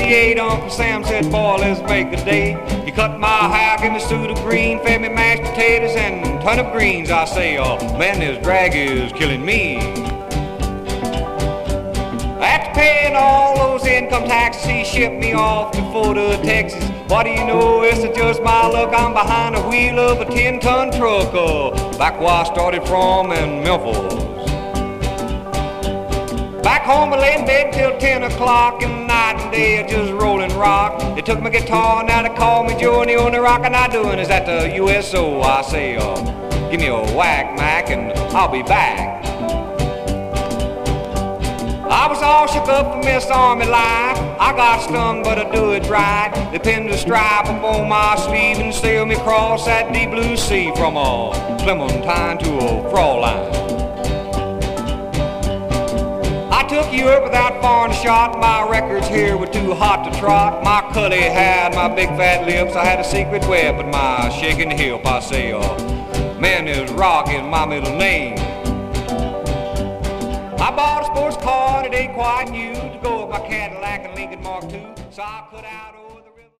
'68, Uncle Sam said, boy, let's make a day. He cut my hair, gave me a suit of green, fed me mashed potatoes and turnip greens. I say, oh, man, this drag is killing me. After paying all those income taxes, he shipped me off to Fort Hood, Texas. What do you know, it's just my luck, I'm behind the wheel of a 10-ton truck, back where I started from in Memphis. Back home I lay in bed till 10 o'clock, and night and day I just rollin' rock. They took my guitar, now they call me Joe, and the only rockin' I doin' is at the USO. I say, give me a whack, Mac, and I'll be back. I was all shook up from Miss Army life. I got stung, but I do it right. They pinned a stripe upon my sleeve and sailed me across that deep blue sea from a Clementine to a Fraulein. I took Europe without foreign shot. My records here were too hot to trot. My curly hair and my big fat lips. I had a secret web in my shaking hip. I say, man, this rock is my middle name. I bought a sports car and it ain't quite new to go with my Cadillac and Lincoln Mark II. So I cut out